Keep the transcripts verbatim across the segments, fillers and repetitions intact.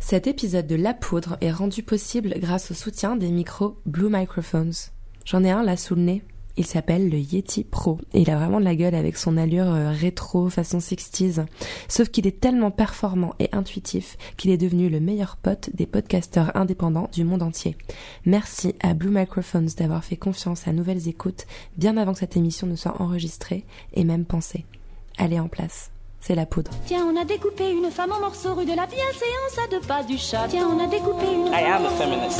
Cet épisode de La Poudre est rendu possible grâce au soutien des micros Blue Microphones. J'en ai un là sous le nez. Il s'appelle le Yeti Pro et il a vraiment de la gueule avec son allure euh, rétro façon sixties. Sauf qu'il est tellement performant et intuitif qu'il est devenu le meilleur pote des podcasteurs indépendants du monde entier. Merci à Blue Microphones d'avoir fait confiance à Nouvelles Écoutes bien avant que cette émission ne soit enregistrée et même pensée. Allez en place. C'est La Poudre. Tiens, on a découpé une femme en morceaux rue de la bienséance à deux pas du chat. Tiens, on a découpé une... I am a feminist.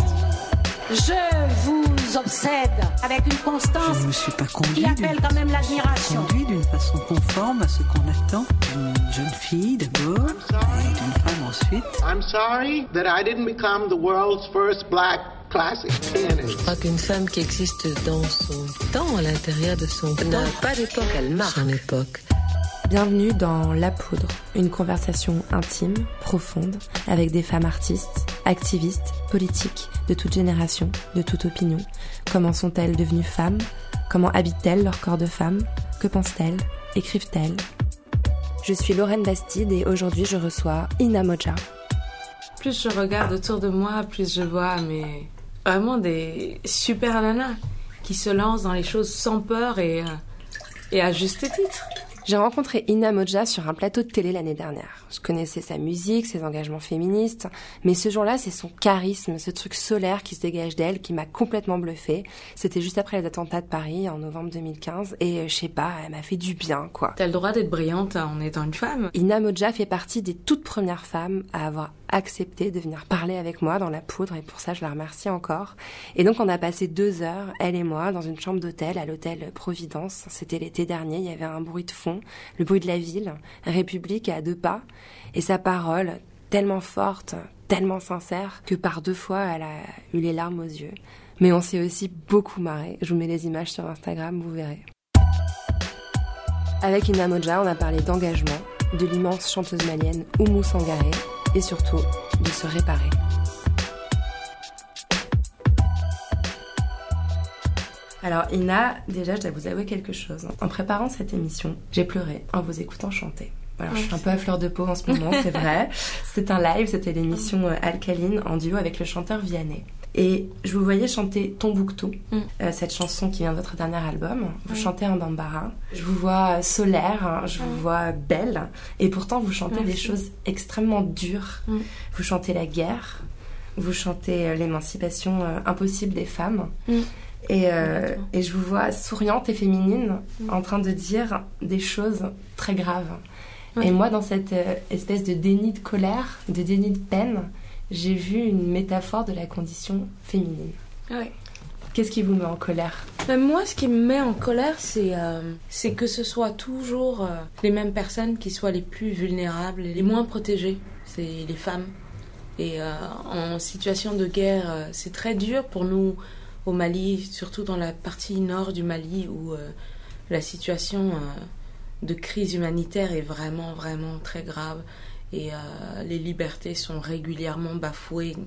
Je vous obsède avec une constance Je ne me suis pas conduit qui appelle quand même l'admiration. Conduit d'une façon conforme à ce qu'on attend d'une jeune fille d'abord et d'une femme ensuite. I'm sorry that I didn't become the world's first black classic pianist. Je crois qu'une femme qui existe dans son temps, à l'intérieur de son temps, n'a pas d'époque, elle marque son époque. Bienvenue dans La Poudre, une conversation intime, profonde, avec des femmes artistes, activistes, politiques, de toute génération, de toute opinion. Comment sont-elles devenues femmes ? Comment habitent-elles leur corps de femme ? Que pensent-elles ? Écrivent-elles ? Je suis Lorraine Bastide et aujourd'hui je reçois Ina Modja. Plus je regarde autour de moi, plus je vois mais vraiment des super nanas qui se lancent dans les choses sans peur et, et à juste titre. J'ai rencontré Ina Modja sur un plateau de télé l'année dernière. Je connaissais sa musique, ses engagements féministes, mais ce jour-là, c'est son charisme, ce truc solaire qui se dégage d'elle, qui m'a complètement bluffée. C'était juste après les attentats de Paris, en novembre deux mille quinze, et euh, je sais pas, elle m'a fait du bien, quoi. T'as le droit d'être brillante en étant une femme. Ina Modja fait partie des toutes premières femmes à avoir accepté de venir parler avec moi dans La Poudre, et pour ça, je la remercie encore. Et donc, on a passé deux heures, elle et moi, dans une chambre d'hôtel à l'hôtel Providence. C'était l'été dernier, il y avait un bruit de fond, le bruit de la ville, République à deux pas, et sa parole, tellement forte, tellement sincère, que par deux fois, elle a eu les larmes aux yeux. Mais on s'est aussi beaucoup marré. Je vous mets les images sur Instagram, vous verrez. Avec Ina Modja, on a parlé d'engagement, de l'immense chanteuse malienne Oumou Sangaré, et surtout de se réparer. Alors Ina, déjà je dois vous avouer quelque chose. En préparant cette émission, j'ai pleuré en vous écoutant chanter. Alors, je suis un peu à fleur de peau en ce moment, c'est vrai. C'était un live, c'était l'émission Alcaline en duo avec le chanteur Vianney. Et je vous voyais chanter Tombouctou, mm. euh, cette chanson qui vient de votre dernier album. Vous mm. chantez en bambara. Je vous vois solaire, je vous mm. vois belle. Et pourtant, vous chantez Merci. Des choses extrêmement dures. Mm. Vous chantez la guerre. Vous chantez euh, l'émancipation euh, impossible des femmes. Mm. Et, euh, et je vous vois souriante et féminine mm. en train de dire des choses très graves. Mm. Et moi, dans cette euh, espèce de déni de colère, de déni de peine, j'ai vu une métaphore de la condition féminine. Oui. Qu'est-ce qui vous met en colère ? Mais moi, ce qui me met en colère, c'est, euh, c'est que ce soit toujours euh, les mêmes personnes qui soient les plus vulnérables et les moins protégées. C'est les femmes. Et euh, en situation de guerre, euh, c'est très dur pour nous au Mali, surtout dans la partie nord du Mali où euh, la situation euh, de crise humanitaire est vraiment, vraiment très grave. Et euh, les libertés sont régulièrement bafouées.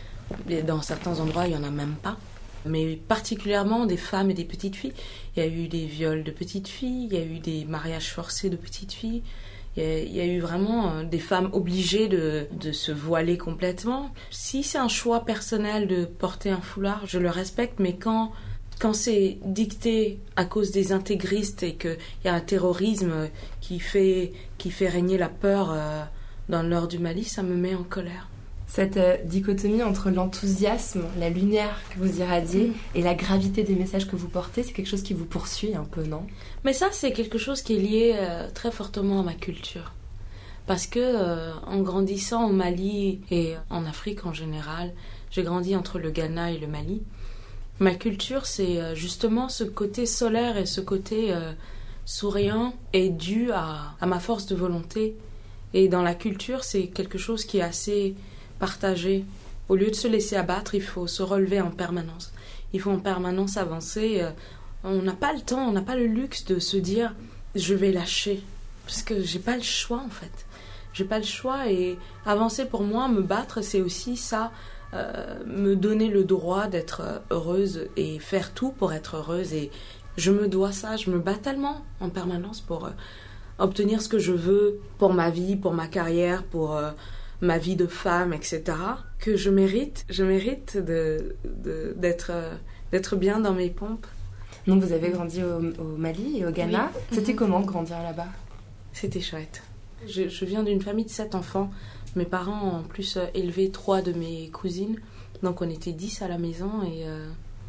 Et dans certains endroits, il n'y en a même pas. Mais particulièrement des femmes et des petites filles. Il y a eu des viols de petites filles, il y a eu des mariages forcés de petites filles. Il y a, il y a eu vraiment euh, des femmes obligées de, de se voiler complètement. Si c'est un choix personnel de porter un foulard, je le respecte, mais quand... Quand c'est dicté à cause des intégristes et qu'il y a un terrorisme qui fait, qui fait régner la peur euh, dans le nord du Mali, ça me met en colère. Cette euh, dichotomie entre l'enthousiasme, la lumière que vous irradiez mmh. et la gravité des messages que vous portez, c'est quelque chose qui vous poursuit un peu, non ? Mais ça, c'est quelque chose qui est lié euh, très fortement à ma culture. Parce que euh, en grandissant au Mali et en Afrique en général, j'ai grandi entre le Ghana et le Mali. Ma culture, c'est justement ce côté solaire et ce côté euh, souriant est dû à, à ma force de volonté. Et dans la culture, c'est quelque chose qui est assez partagé. Au lieu de se laisser abattre, il faut se relever en permanence. Il faut en permanence avancer. Euh, on n'a pas le temps, on n'a pas le luxe de se dire « je vais lâcher ». Parce que j'ai pas le choix, en fait. J'ai pas le choix et avancer pour moi, me battre, c'est aussi ça... Euh, me donner le droit d'être heureuse et faire tout pour être heureuse et je me dois ça, je me bats tellement en permanence pour euh, obtenir ce que je veux pour ma vie, pour ma carrière, pour euh, ma vie de femme, et cetera, que je mérite, je mérite de, de, d'être, d'être bien dans mes pompes. Donc vous avez grandi au, au Mali et au Ghana. Oui. C'était mmh. comment de grandir là-bas? C'était chouette. Je, je viens d'une famille de sept enfants. Mes parents ont en plus élevé trois de mes cousines. Donc on était dix à la maison et euh,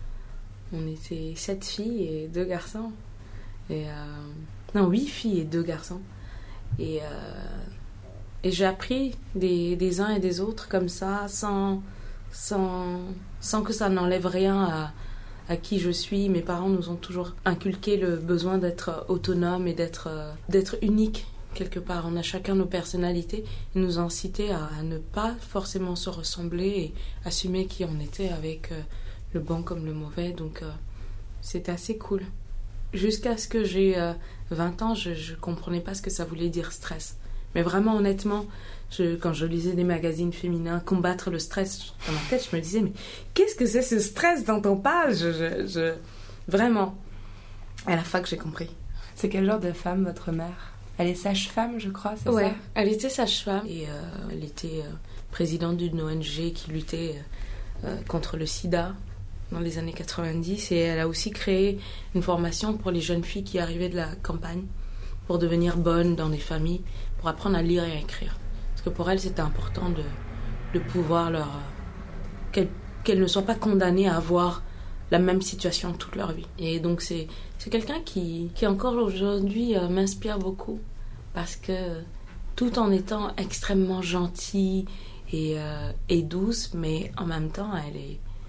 on était sept filles et deux garçons. Et, euh, non, huit filles et deux garçons. Et, euh, et j'ai appris des, des uns et des autres comme ça, sans, sans, sans que ça n'enlève rien à, à qui je suis. Mes parents nous ont toujours inculqué le besoin d'être autonome et d'être, d'être unique. Quelque part, on a chacun nos personnalités. Ils nous ont incité à, à ne pas forcément se ressembler et assumer qui on était avec euh, le bon comme le mauvais. Donc, euh, c'était assez cool. Jusqu'à ce que j'ai euh, vingt ans, je ne comprenais pas ce que ça voulait dire stress. Mais vraiment, honnêtement, je, quand je lisais des magazines féminins, combattre le stress, dans ma tête, je me disais, mais qu'est-ce que c'est ce stress dont on parle? je, je, je... Vraiment, à la fac, j'ai compris. C'est quel genre de femme, votre mère? Elle est sage-femme, je crois, c'est ouais, ça? Ouais, elle était sage-femme. Et euh, elle était euh, présidente d'une O N G qui luttait euh, contre le sida dans les années quatre-vingt-dix. Et elle a aussi créé une formation pour les jeunes filles qui arrivaient de la campagne pour devenir bonnes dans des familles, pour apprendre à lire et à écrire. Parce que pour elle, c'était important de, de pouvoir leur... Euh, qu'elles, qu'elles ne soient pas condamnées à avoir la même situation toute leur vie. Et donc c'est, c'est quelqu'un qui, qui encore aujourd'hui euh, m'inspire beaucoup, parce que tout en étant extrêmement gentille et, euh, et douce, mais en même temps elle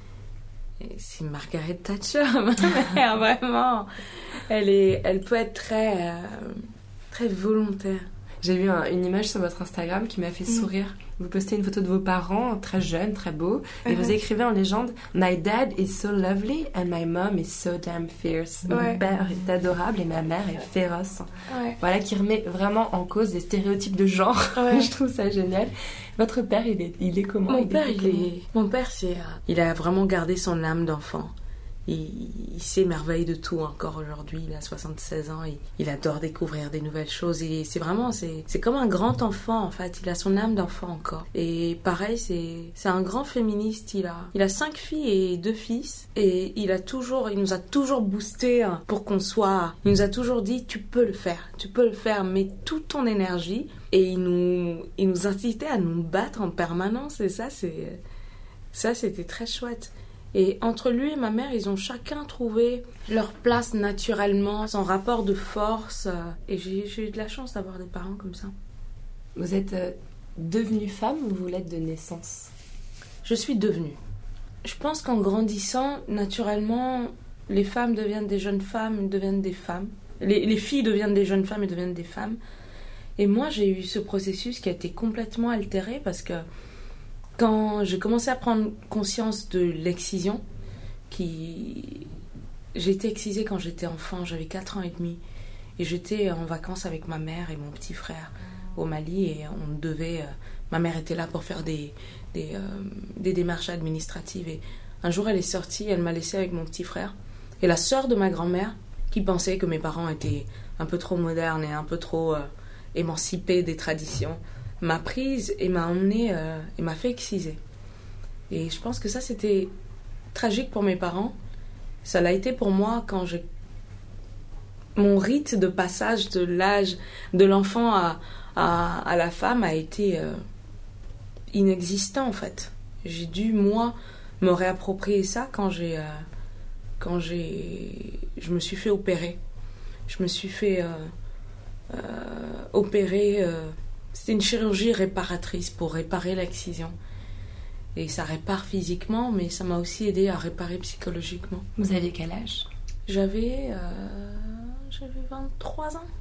est, c'est Margaret Thatcher, vraiment, elle, est, elle peut être très, euh, très volontaire. J'ai vu un, une image sur votre Instagram qui m'a fait sourire. Vous postez une photo de vos parents, très jeunes, très beaux, et vous écrivez en légende « My dad is so lovely and my mom is so damn fierce ». Ouais. Mon père est adorable et ma mère est féroce. Ouais. Voilà, qui remet vraiment en cause les stéréotypes de genre. Ouais. Je trouve ça génial. Votre père, il est, il est comment? Mon il père, est il est... Mon père, c'est... Euh, il a vraiment gardé son âme d'enfant. Il, il s'émerveille de tout encore aujourd'hui. Il a soixante-seize ans. Il, il adore découvrir des nouvelles choses. Et c'est vraiment... C'est, c'est comme un grand enfant, en fait. Il a son âme d'enfant encore. Et pareil, c'est, c'est un grand féministe. Il a, il a cinq filles et deux fils. Et il a toujours... Il nous a toujours boosté hein, pour qu'on soit... Il nous a toujours dit, tu peux le faire. Tu peux le faire. Mets toute ton énergie. Et il nous, il nous incitait à nous battre en permanence. Et ça, c'est, ça c'était très chouette. Et entre lui et ma mère, ils ont chacun trouvé leur place naturellement, son rapport de force. Et j'ai, j'ai eu de la chance d'avoir des parents comme ça. Vous êtes euh, devenue femme ou vous l'êtes de naissance? Je suis devenue. Je pense qu'en grandissant, naturellement, les femmes deviennent des jeunes femmes, deviennent des femmes. Les, les filles deviennent des jeunes femmes et deviennent des femmes. Et moi, j'ai eu ce processus qui a été complètement altéré parce que quand j'ai commencé à prendre conscience de l'excision, qui... j'ai été excisée quand j'étais enfant, j'avais quatre ans et demi. Et j'étais en vacances avec ma mère et mon petit frère au Mali. Et on devait... Ma mère était là pour faire des, des, euh, des démarches administratives. Et un jour, elle est sortie, elle m'a laissée avec mon petit frère. Et la sœur de ma grand-mère, qui pensait que mes parents étaient un peu trop modernes et un peu trop euh, émancipés des traditions, m'a prise et m'a emmenée euh, et m'a fait exciser. Et je pense que ça, c'était tragique pour mes parents. Ça l'a été pour moi quand j'ai... Mon rite de passage de l'âge de l'enfant à, à, à la femme a été euh, inexistant, en fait. J'ai dû, moi, me réapproprier ça quand j'ai... Euh, quand j'ai... Je me suis fait opérer. Je me suis fait euh, euh, opérer... Euh, C'était une chirurgie réparatrice pour réparer l'excision. Et ça répare physiquement, mais ça m'a aussi aidé à réparer psychologiquement. Vous aviez quel âge? J'avais... Euh, j'avais vingt-trois ans.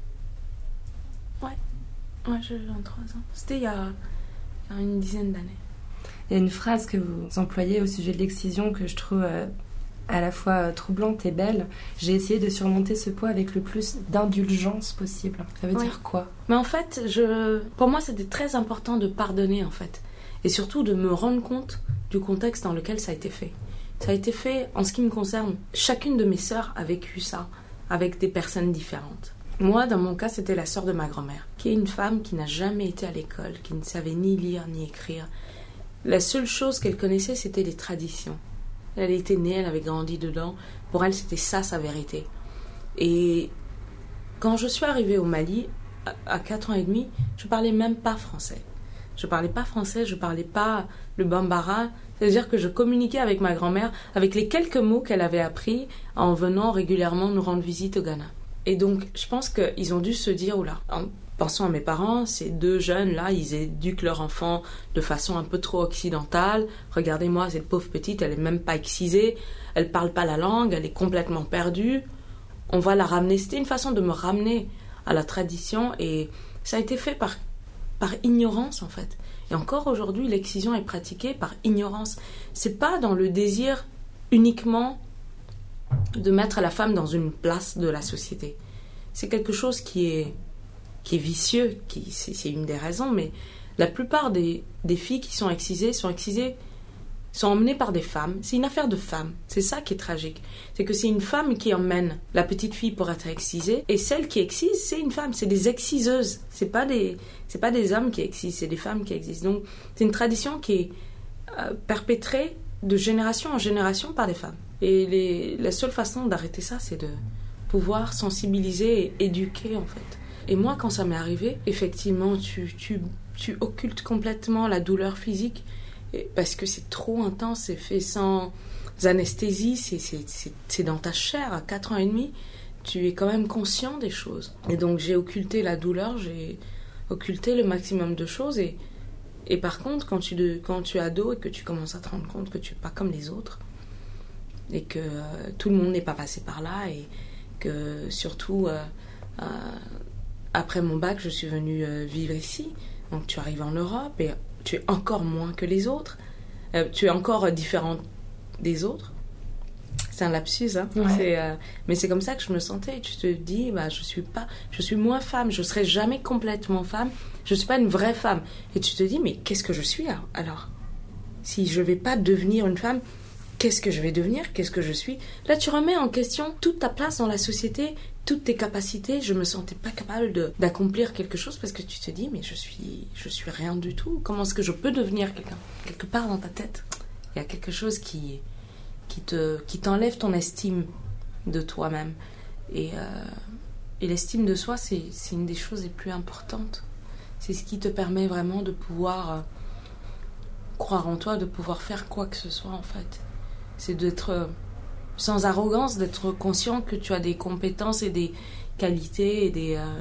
Ouais. Ouais, j'avais vingt-trois ans. C'était il y a, il y a une dizaine d'années. Il y a une phrase que vous employez au sujet de l'excision que je trouve... Euh... à la fois troublante et belle. J'ai essayé de surmonter ce poids avec le plus d'indulgence possible. Ça veut oui. dire quoi? Mais en fait, je... pour moi, c'était très important de pardonner, en fait. Et surtout de me rendre compte du contexte dans lequel ça a été fait. Ça a été fait, en ce qui me concerne, chacune de mes sœurs a vécu ça avec des personnes différentes. Moi, dans mon cas, c'était la sœur de ma grand-mère qui est une femme qui n'a jamais été à l'école, qui ne savait ni lire ni écrire. La seule chose qu'elle connaissait, c'était les traditions. Elle était née, elle avait grandi dedans. Pour elle, c'était ça, sa vérité. Et quand je suis arrivée au Mali, à quatre ans et demi, je parlais même pas français. Je parlais pas français, je parlais pas le bambara. C'est-à-dire que je communiquais avec ma grand-mère, avec les quelques mots qu'elle avait appris en venant régulièrement nous rendre visite au Ghana. Et donc, je pense qu'ils ont dû se dire, oula, en pensant à mes parents, ces deux jeunes-là, ils éduquent leur enfant de façon un peu trop occidentale. Regardez-moi, cette pauvre petite, elle est même pas excisée, elle parle pas la langue, elle est complètement perdue. On va la ramener. C'était une façon de me ramener à la tradition et ça a été fait par, par ignorance, en fait. Et encore aujourd'hui, l'excision est pratiquée par ignorance. C'est pas dans le désir uniquement de mettre la femme dans une place de la société. C'est quelque chose qui est, qui est vicieux, qui, c'est, c'est une des raisons, mais la plupart des, des filles qui sont excisées sont excisées, sont emmenées par des femmes. C'est une affaire de femmes. C'est ça qui est tragique. C'est que c'est une femme qui emmène la petite fille pour être excisée, et celle qui excise, c'est une femme. C'est des exciseuses. C'est pas des, c'est pas des hommes qui excisent, c'est des femmes qui excisent. Donc, c'est une tradition qui est euh, perpétrée de génération en génération par des femmes. Et les, la seule façon d'arrêter ça, c'est de pouvoir sensibiliser et éduquer, en fait. Et moi, quand ça m'est arrivé, effectivement, tu, tu, tu occultes complètement la douleur physique parce que c'est trop intense, c'est fait sans anesthésie, c'est, c'est, c'est, c'est dans ta chair. À quatre ans et demi, tu es quand même conscient des choses. Et donc, j'ai occulté la douleur, j'ai occulté le maximum de choses. Et, et par contre, quand tu, de, quand tu es ado et que tu commences à te rendre compte que tu n'es pas comme les autres, et que euh, tout le monde n'est pas passé par là, et que surtout, euh, euh, après mon bac, je suis venue euh, vivre ici. Donc, tu arrives en Europe et tu es encore moins que les autres. Euh, tu es encore euh, différente des autres. C'est un lapsus, hein. Ouais. C'est, euh, mais c'est comme ça que je me sentais. Et tu te dis, bah, je suis pas, je suis moins femme. Je serai jamais complètement femme. Je suis pas une vraie femme. Et tu te dis, mais qu'est-ce que je suis alors ? Si je vais pas devenir une femme, qu'est-ce que je vais devenir ? Qu'est-ce que je suis ? Là, tu remets en question toute ta place dans la société, toutes tes capacités. Je me sentais pas capable de, d'accomplir quelque chose parce que tu te dis, mais je suis, je suis rien du tout. Comment est-ce que je peux devenir quelqu'un ? Quelque part dans ta tête, il y a quelque chose qui, qui, te, qui t'enlève ton estime de toi-même. Et, euh, et l'estime de soi, c'est, c'est une des choses les plus importantes. C'est ce qui te permet vraiment de pouvoir euh, croire en toi, de pouvoir faire quoi que ce soit, en fait. C'est d'être... Euh, sans arrogance, d'être conscient que tu as des compétences et des qualités et des euh,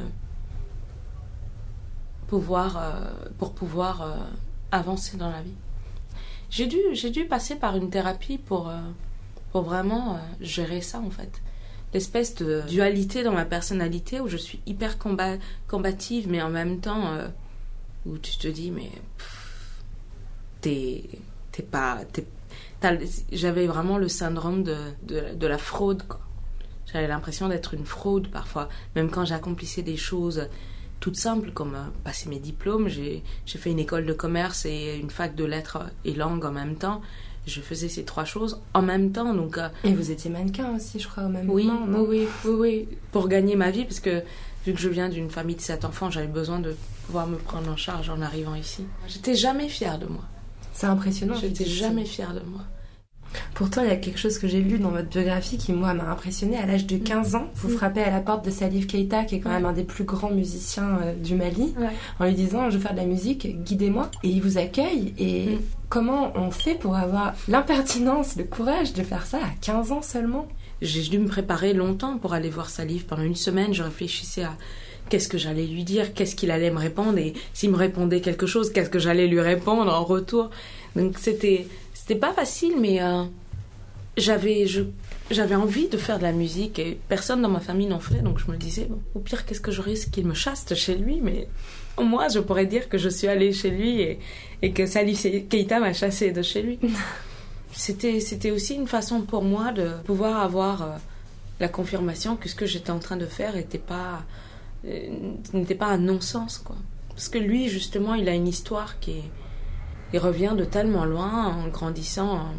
pouvoirs euh, pour pouvoir euh, avancer dans la vie. J'ai dû, j'ai dû passer par une thérapie pour, euh, pour vraiment euh, gérer ça, en fait. L'espèce de dualité dans ma personnalité où je suis hyper combat, combative, mais en même temps euh, où tu te dis, mais pff, t'es, t'es pas... T'es, j'avais vraiment le syndrome de, de, de la fraude, quoi. J'avais l'impression d'être une fraude parfois, même quand j'accomplissais des choses toutes simples comme euh, passer mes diplômes. J'ai, j'ai fait une école de commerce et une fac de lettres et langues en même temps. Je faisais ces trois choses en même temps. Donc, euh, et vous étiez mannequin aussi, je crois, au même oui, moment, non ? Oui, oui, oui, oui, pour gagner ma vie, parce que vu que je viens d'une famille de sept enfants, j'avais besoin de pouvoir me prendre en charge en arrivant ici. J'étais jamais fière de moi. C'est impressionnant. J'étais jamais fière de moi. Pourtant, il y a quelque chose que j'ai lu dans votre biographie qui, moi, m'a impressionnée. À l'âge de quinze ans, vous frappez à la porte de Salif Keïta, qui est quand même un des plus grands musiciens euh, du Mali, ouais. en lui disant « Je veux faire de la musique, guidez-moi ». Et il vous accueille. Et mm. comment on fait pour avoir l'impertinence, le courage de faire ça à quinze ans seulement ? J'ai dû me préparer longtemps pour aller voir Salif. Pendant une semaine, je réfléchissais à qu'est-ce que j'allais lui dire, qu'est-ce qu'il allait me répondre, et s'il me répondait quelque chose, qu'est-ce que j'allais lui répondre en retour. Donc c'était... C'était pas facile, mais euh, j'avais, je, j'avais envie de faire de la musique et personne dans ma famille n'en fait. Donc je me disais, bon, au pire, qu'est-ce que je risque qu'il me chasse chez lui ? Mais au moins, je pourrais dire que je suis allée chez lui et, et que Salif Keïta m'a chassée de chez lui. C'était, c'était aussi une façon pour moi de pouvoir avoir euh, la confirmation que ce que j'étais en train de faire était pas, euh, n'était pas un non-sens, quoi. Parce que lui, justement, il a une histoire qui est... Il revient de tellement loin en grandissant en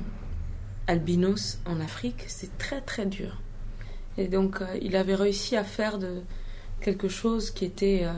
albinos en Afrique. C'est très très dur. Et donc euh, il avait réussi à faire de quelque chose qui était euh,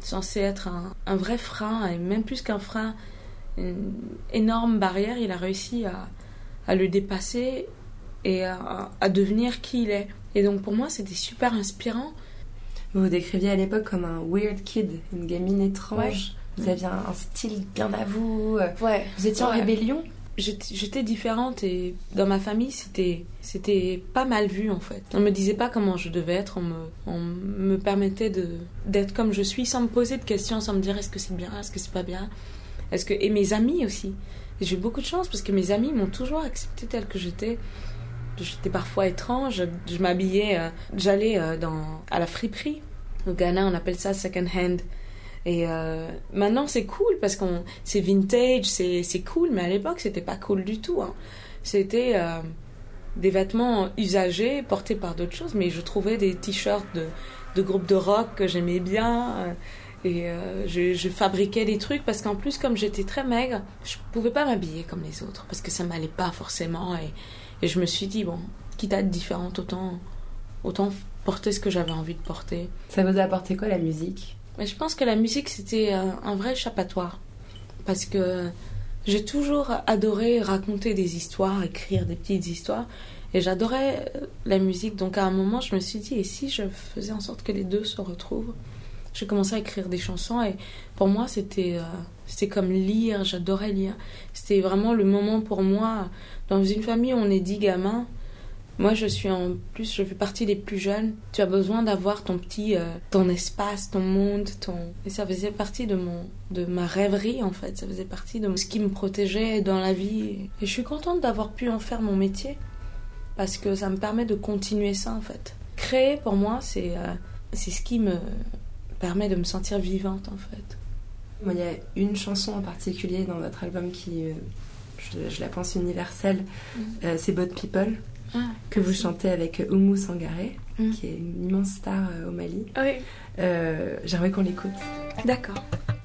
censé être un, un vrai frein, et même plus qu'un frein, une énorme barrière, il a réussi à, à le dépasser et à, à devenir qui il est. Et donc pour moi, c'était super inspirant. Vous vous décriviez à l'époque comme un weird kid, une gamine étrange. Ouais. Vous aviez un, un style bien à vous. Ouais. Vous étiez en Ouais. rébellion. J'étais, j'étais différente et dans ma famille, c'était, c'était pas mal vu en fait. On me disait pas comment je devais être, on me, on me permettait de, d'être comme je suis sans me poser de questions, sans me dire est-ce que c'est bien, est-ce que c'est pas bien. Est-ce que... Et mes amis aussi. Et j'ai eu beaucoup de chance parce que mes amis m'ont toujours acceptée telle que j'étais. J'étais parfois étrange, je, je m'habillais, euh, j'allais euh, dans, à la friperie. Au Ghana, on appelle ça second hand. Et euh, maintenant, c'est cool parce que c'est vintage, c'est, c'est cool, mais à l'époque, c'était pas cool du tout. Hein. C'était euh, des vêtements usagés, portés par d'autres choses, mais je trouvais des t-shirts de, de groupes de rock que j'aimais bien. Euh, et euh, je, je fabriquais des trucs parce qu'en plus, comme j'étais très maigre, je pouvais pas m'habiller comme les autres parce que ça m'allait pas forcément. Et, et je me suis dit, bon, quitte à être différente, autant, autant porter ce que j'avais envie de porter. Ça vous a apporté quoi, la musique ? Mais je pense que la musique, c'était un, un vrai échappatoire. Parce que j'ai toujours adoré raconter des histoires, écrire des petites histoires. Et j'adorais la musique. Donc à un moment, je me suis dit, et si je faisais en sorte que les deux se retrouvent ? J'ai commencé à écrire des chansons. Et pour moi, c'était, euh, c'était comme lire. J'adorais lire. C'était vraiment le moment pour moi. Dans une famille où on est dix gamins, moi, je suis en plus, je fais partie des plus jeunes. Tu as besoin d'avoir ton petit, euh, ton espace, ton monde, ton. Et ça faisait partie de mon, de ma rêverie en fait. Ça faisait partie de ce qui me protégeait dans la vie. Et je suis contente d'avoir pu en faire mon métier parce que ça me permet de continuer ça en fait. Créer pour moi, c'est, euh, c'est ce qui me permet de me sentir vivante en fait. Moi, il y a une chanson en particulier dans votre album qui, euh, je, je la pense universelle. Mm. Euh, c'est Boat People. Ah, que vous chantez avec Oumou Sangaré, mmh. qui est une immense star euh, au Mali. Oui. Euh, j'aimerais qu'on l'écoute. D'accord.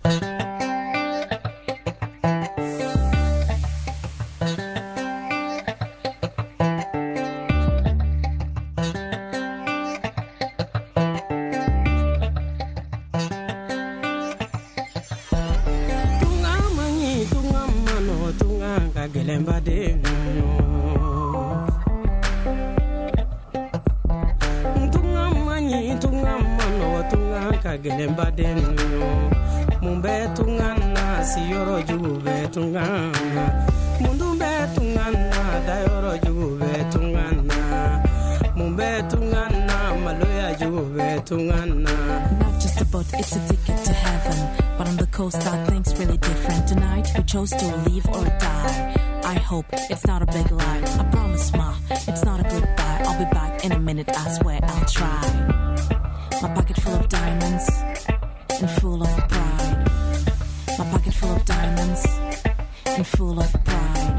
Not just a boat, it's a ticket to heaven. But on the coast, our things really different. Tonight, we chose to leave or die. I hope it's not a big lie. I promise, ma, it's not a goodbye. I'll be back in a minute, I swear I'll try. My pocket full of diamonds and full of pride. My pocket full of diamonds and full of pride.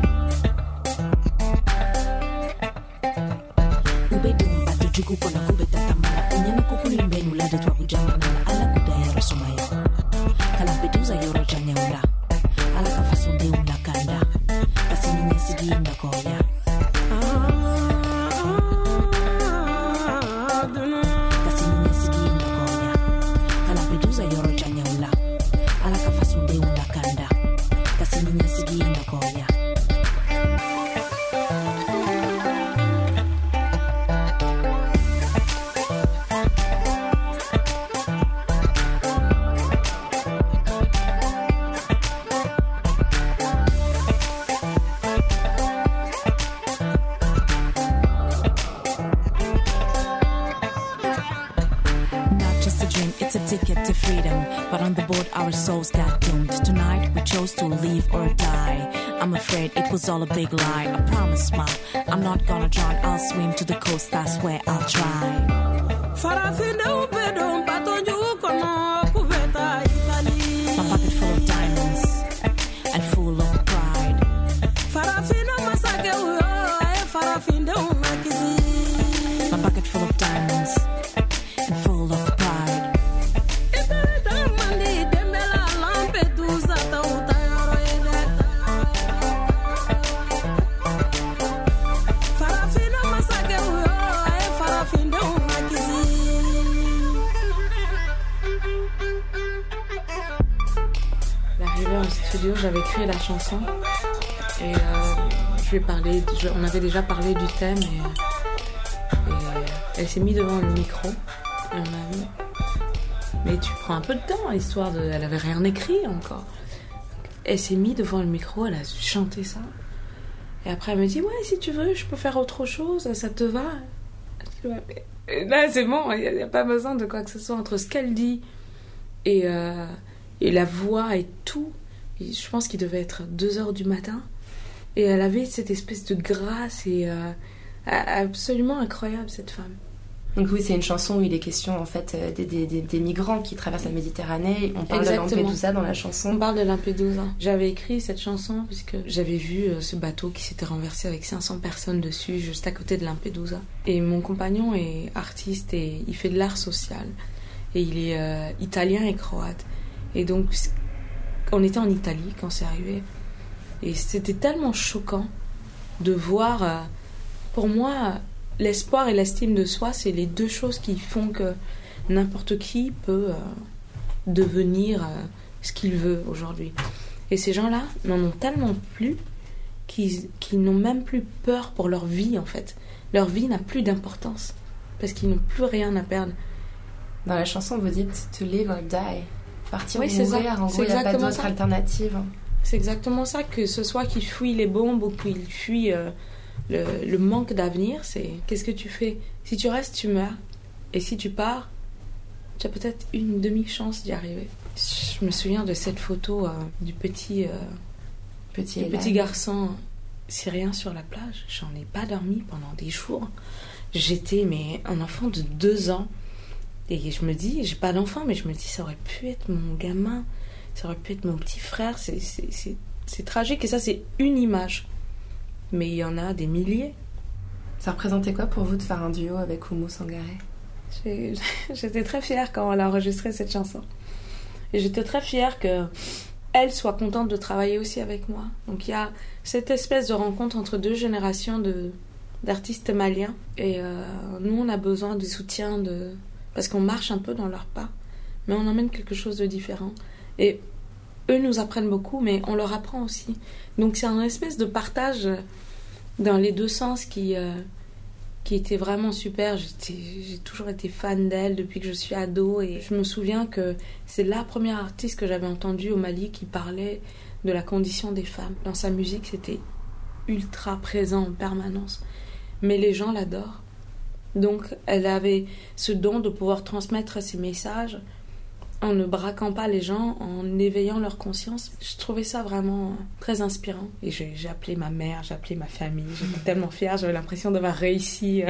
Ubedum batu jugu kona kubeta tamala. Unyana kukuli mbenu lade twa kujamana. Ala kuda ya rosomaya. Kala beduza yoro janya ula. Ala kafasunde ula kanda. Kasi ninye sigi inda koya. Kasi ninye sigi inda koya. Kala beduza yoro janya ula. Ala kafasunde ula kanda. Kasi ninye sigi inda koya. Ticket to freedom, but on the board our souls got doomed. Tonight we chose to leave or die. I'm afraid it was all a big lie. I promise, ma, I'm not gonna drown. I'll swim to the coast, I swear I'll try. My pocket full of diamonds and full of pride. My pocket full of diamonds and full of pride. j'avais écrit la chanson. Et euh, je lui ai parlé, je, on avait déjà parlé du thème. Et, et elle s'est mise devant le micro. Et on a dit, mais tu prends un peu de temps, histoire de... Elle avait rien écrit encore. Elle s'est mise devant le micro, elle a chanté ça. Et après, elle me dit, ouais, si tu veux, je peux faire autre chose, ça te va? Et là, c'est bon, il n'y a, a pas besoin de quoi que ce soit entre ce qu'elle dit et, euh, et la voix et tout. Et je pense qu'il devait être deux heures du matin. Et elle avait cette espèce de grâce et euh, absolument incroyable, cette femme. Donc oui, c'est une chanson où il est question en fait des, des, des, des migrants qui traversent la Méditerranée. On parle Exactement. de Lampedusa dans la chanson. On parle de Lampedusa. J'avais écrit cette chanson puisque j'avais vu ce bateau qui s'était renversé avec cinq cents personnes dessus juste à côté de Lampedusa. Et mon compagnon est artiste et il fait de l'art social. Et il est euh, italien et croate. Et donc, on était en Italie quand c'est arrivé. Et c'était tellement choquant de voir, euh, pour moi... L'espoir et l'estime de soi, c'est les deux choses qui font que n'importe qui peut euh, devenir euh, ce qu'il veut aujourd'hui. Et ces gens-là n'en ont tellement plus qu'ils, qu'ils n'ont même plus peur pour leur vie, en fait. Leur vie n'a plus d'importance, parce qu'ils n'ont plus rien à perdre. Dans la chanson, vous dites « to live or die ». Partir oui, ou c'est mourir, ça. en gros, il n'y a pas d'autre ça. alternative. C'est exactement ça, que ce soit qu'ils fuient les bombes ou qu'ils fuient... Euh, Le, le manque d'avenir, c'est qu'est-ce que tu fais? Si tu restes, tu meurs. Et si tu pars, tu as peut-être une demi-chance d'y arriver. Je me souviens de cette photo euh, du petit, euh, petit, du petit garçon syrien sur la plage. J'en ai pas dormi pendant des jours. J'étais mais un enfant de deux ans. Et je me dis, j'ai pas d'enfant, mais je me dis, ça aurait pu être mon gamin. Ça aurait pu être mon petit frère. C'est, c'est, c'est, c'est tragique. Et ça, c'est une image. Mais il y en a des milliers. Ça représentait quoi pour vous de faire un duo avec Oumou Sangaré? J'ai, J'étais très fière quand elle a enregistré cette chanson. Et j'étais très fière qu'elle soit contente de travailler aussi avec moi. Donc il y a cette espèce de rencontre entre deux générations de, d'artistes maliens. Et euh, nous, on a besoin de soutien, de... parce qu'on marche un peu dans leurs pas. Mais on emmène quelque chose de différent. Et eux nous apprennent beaucoup, mais on leur apprend aussi. Donc c'est un espèce de partage dans les deux sens qui, euh, qui était vraiment super. J'étais, j'ai toujours été fan d'elle depuis que je suis ado. Et je me souviens que c'est la première artiste que j'avais entendue au Mali qui parlait de la condition des femmes. Dans sa musique, c'était ultra présent en permanence. Mais les gens l'adorent. Donc elle avait ce don de pouvoir transmettre ses messages en ne braquant pas les gens, en éveillant leur conscience. Je trouvais ça vraiment très inspirant. Et j'ai, j'ai appelé ma mère, j'ai appelé ma famille. J'étais tellement fière, j'avais l'impression d'avoir réussi.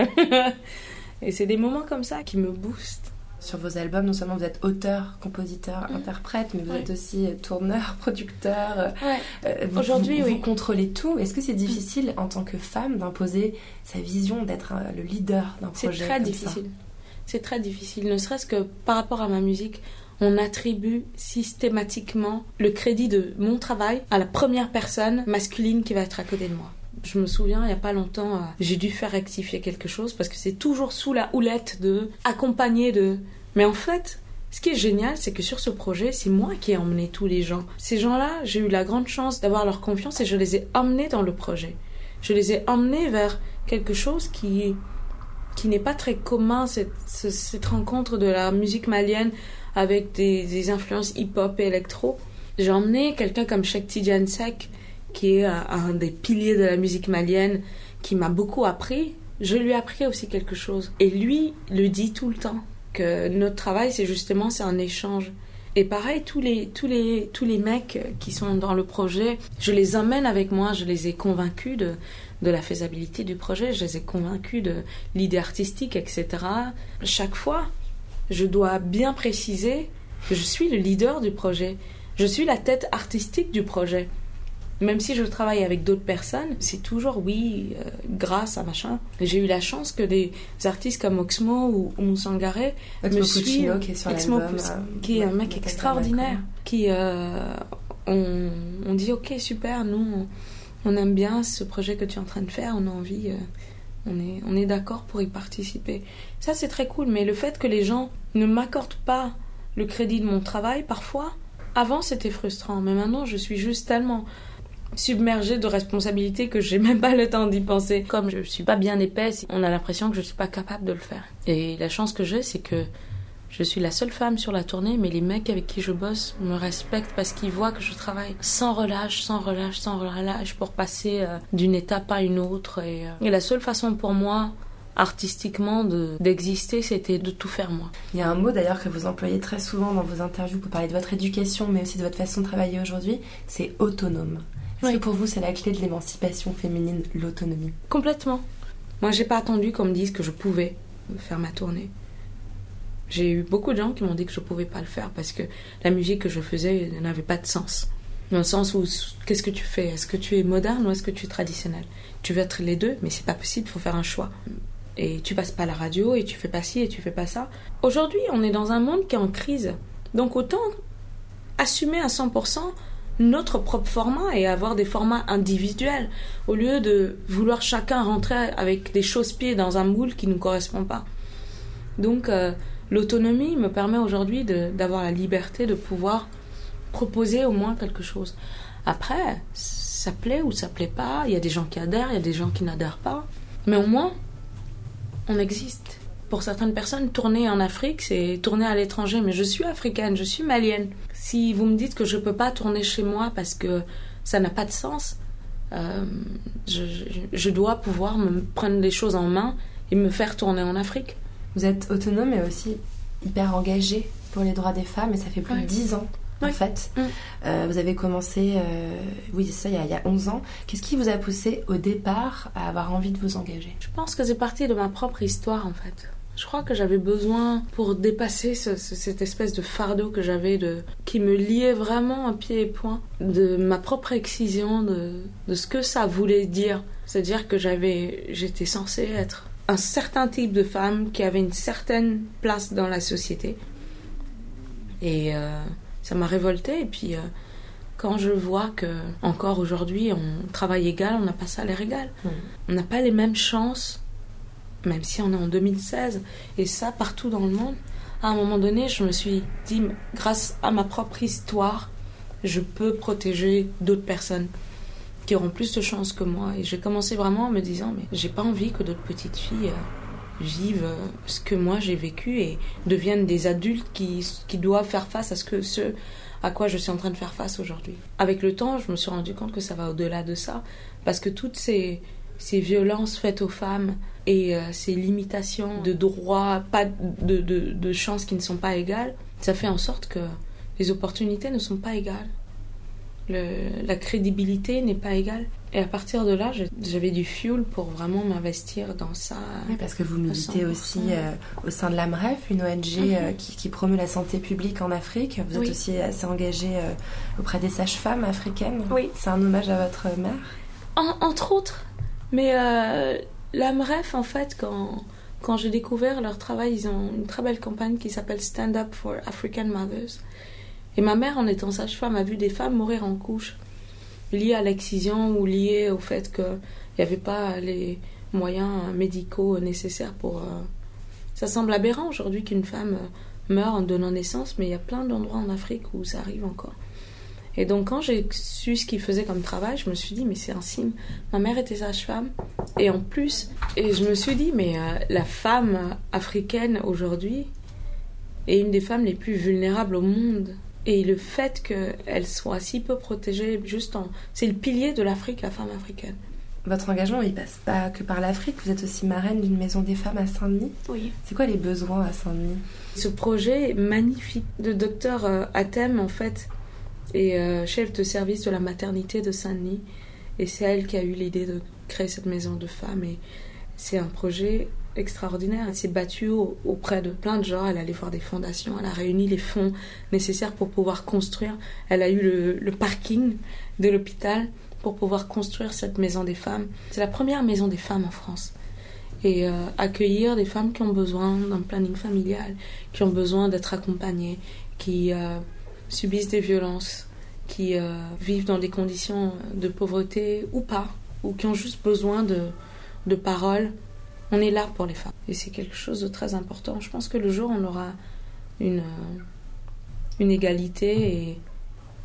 Et c'est des moments comme ça qui me boostent. Sur vos albums, non seulement vous êtes auteur, compositeur, mmh. interprète, mais vous ouais. êtes aussi tourneur, producteur. Ouais. Euh, vous, Aujourd'hui, vous, oui. Vous contrôlez tout. Est-ce que c'est difficile, mmh. en tant que femme, d'imposer sa vision, d'être euh, le leader d'un projet? C'est très comme difficile. Ça C'est très difficile. Ne serait-ce que par rapport à ma musique, on attribue systématiquement le crédit de mon travail à la première personne masculine qui va être à côté de moi. Je me souviens, il n'y a pas longtemps, euh, j'ai dû faire rectifier quelque chose parce que c'est toujours sous la houlette de accompagner de... Mais en fait, ce qui est génial, c'est que sur ce projet, c'est moi qui ai emmené tous les gens. Ces gens-là, j'ai eu la grande chance d'avoir leur confiance et je les ai emmenés dans le projet. Je les ai emmenés vers quelque chose qui, qui n'est pas très commun, cette, cette rencontre de la musique malienne avec des, des influences hip-hop et électro. J'ai emmené quelqu'un comme Cheikh Tidiane Seck, qui est un, un des piliers de la musique malienne, qui m'a beaucoup appris. Je lui ai appris aussi quelque chose. Et lui le dit tout le temps, que notre travail, c'est justement, c'est un échange. Et pareil, tous les, tous les, tous les mecs qui sont dans le projet, je les emmène avec moi, je les ai convaincus de, de la faisabilité du projet, je les ai convaincus de l'idée artistique, et cetera. Chaque fois, je dois bien préciser que je suis le leader du projet. Je suis la tête artistique du projet. Même si je travaille avec d'autres personnes, c'est toujours, oui, euh, grâce à machin. J'ai eu la chance que des artistes comme Oxmo ou Oumou Sangaré me suivent. Qui est sur Oxmo, l'album, euh, qui est un mec extraordinaire. Qui, euh, on, on dit, ok, super, nous, on, on aime bien ce projet que tu es en train de faire, on a envie... Euh, On est, on est d'accord pour y participer. Ça, c'est très cool, mais le fait que les gens ne m'accordent pas le crédit de mon travail, parfois, Avant, c'était frustrant, mais maintenant, je suis juste tellement submergée de responsabilités que j'ai même pas le temps d'y penser. Comme je suis pas bien épaisse, on a l'impression que je suis pas capable de le faire. Et la chance que j'ai, c'est que je suis la seule femme sur la tournée, mais les mecs avec qui je bosse me respectent parce qu'ils voient que je travaille sans relâche, sans relâche, sans relâche pour passer euh, d'une étape à une autre. Et, euh, et la seule façon pour moi, artistiquement, de, d'exister, c'était de tout faire moi. Il y a un mot d'ailleurs que vous employez très souvent dans vos interviews pour parler de votre éducation, mais aussi de votre façon de travailler aujourd'hui, c'est autonome. Est-ce oui. que pour vous, c'est la clé de l'émancipation féminine, l'autonomie ? Complètement. Moi, j'ai pas attendu qu'on me dise que je pouvais faire ma tournée. J'ai eu beaucoup de gens qui m'ont dit que je ne pouvais pas le faire parce que la musique que je faisais n'avait pas de sens. Dans le sens où, qu'est-ce que tu fais ? Est-ce que tu es moderne ou est-ce que tu es traditionnel ? Tu veux être les deux, mais c'est pas possible, il faut faire un choix. Et tu passes pas à la radio, et tu fais pas ci, et tu fais pas ça. Aujourd'hui, on est dans un monde qui est en crise. Donc autant assumer à cent pour cent notre propre format et avoir des formats individuels au lieu de vouloir chacun rentrer avec des chausse-pieds dans un moule qui ne nous correspond pas. Donc... Euh, L'autonomie me permet aujourd'hui de, d'avoir la liberté de pouvoir proposer au moins quelque chose. Après, ça plaît ou ça plaît pas. Il y a des gens qui adhèrent, il y a des gens qui n'adhèrent pas. Mais au moins, on existe. Pour certaines personnes, tourner en Afrique, c'est tourner à l'étranger. Mais je suis africaine, je suis malienne. Si vous me dites que je peux pas tourner chez moi parce que ça n'a pas de sens, euh, je, je, je dois pouvoir me prendre les choses en main et me faire tourner en Afrique. Vous êtes autonome et aussi hyper engagée pour les droits des femmes et ça fait plus ouais. de dix ans en ouais. fait. Mm. Euh, vous avez commencé, euh, oui c'est ça, il y, a, il y a onze ans. Qu'est-ce qui vous a poussé au départ à avoir envie de vous engager ? Je pense que c'est parti de ma propre histoire en fait. Je crois que j'avais besoin, pour dépasser ce, ce, cette espèce de fardeau que j'avais, de, qui me liait vraiment à pied et poing, de ma propre excision, de, de ce que ça voulait dire. C'est-à-dire que j'avais, j'étais censée être un certain type de femme qui avait une certaine place dans la société. Et euh, ça m'a révoltée. Et puis, euh, quand je vois que encore aujourd'hui, on travaille égal, on n'a pas salaire égal. Mmh. On n'a pas les mêmes chances, même si on est en deux mille seize. Et ça, partout dans le monde. À un moment donné, je me suis dit, grâce à ma propre histoire, je peux protéger d'autres personnes qui auront plus de chance que moi. Et j'ai commencé vraiment en me disant, mais j'ai pas envie que d'autres petites filles euh, vivent euh, ce que moi j'ai vécu et deviennent des adultes qui, qui doivent faire face à ce, que, ce à quoi je suis en train de faire face aujourd'hui. Avec le temps, je me suis rendu compte que ça va au-delà de ça, parce que toutes ces, ces violences faites aux femmes et euh, ces limitations de droits, pas de, de, de chances qui ne sont pas égales, ça fait en sorte que les opportunités ne sont pas égales. Le, la crédibilité n'est pas égale. Et à partir de là, je, j'avais du fuel pour vraiment m'investir dans ça. Oui, parce que vous militez aussi euh, au sein de l'AMREF, une O N G mm-hmm. euh, qui, qui promeut la santé publique en Afrique. Vous êtes oui. aussi assez engagée euh, auprès des sages-femmes africaines. Oui. C'est un hommage à votre mère ? en, Entre autres. Mais euh, l'AMREF, en fait, quand, quand j'ai découvert leur travail, ils ont une très belle campagne qui s'appelle Stand Up for African Mothers. Et ma mère, en étant sage-femme, a vu des femmes mourir en couche, liées à l'excision ou liées au fait qu'il n'y avait pas les moyens médicaux nécessaires pour... Euh... Ça semble aberrant aujourd'hui qu'une femme meure en donnant naissance, mais il y a plein d'endroits en Afrique où ça arrive encore. Et donc quand j'ai su ce qu'ils faisaient comme travail, je me suis dit, mais c'est un signe. Ma mère était sage-femme, et en plus, et je me suis dit, mais euh, la femme africaine aujourd'hui est une des femmes les plus vulnérables au monde. Et le fait qu'elle soit si peu protégée, juste en... c'est le pilier de l'Afrique, la femme africaine. Votre engagement, il passe pas que par l'Afrique. Vous êtes aussi marraine d'une maison des femmes à Saint-Denis. Oui. C'est quoi les besoins à Saint-Denis ? Ce projet magnifique de docteur euh, Atem, en fait, est euh, chef de service de la maternité de Saint-Denis. Et c'est elle qui a eu l'idée de créer cette maison de femmes. Et c'est un projet extraordinaire. Elle s'est battue au, auprès de plein de gens. Elle allait voir des fondations. Elle a réuni les fonds nécessaires pour pouvoir construire. Elle a eu le, le parking de l'hôpital pour pouvoir construire cette maison des femmes. C'est la première maison des femmes en France. Et euh, accueillir des femmes qui ont besoin d'un planning familial, qui ont besoin d'être accompagnées, qui euh, subissent des violences, qui euh, vivent dans des conditions de pauvreté ou pas, ou qui ont juste besoin de, de paroles. On est là pour les femmes. Et c'est quelque chose de très important. Je pense que le jour où on aura une, une égalité et,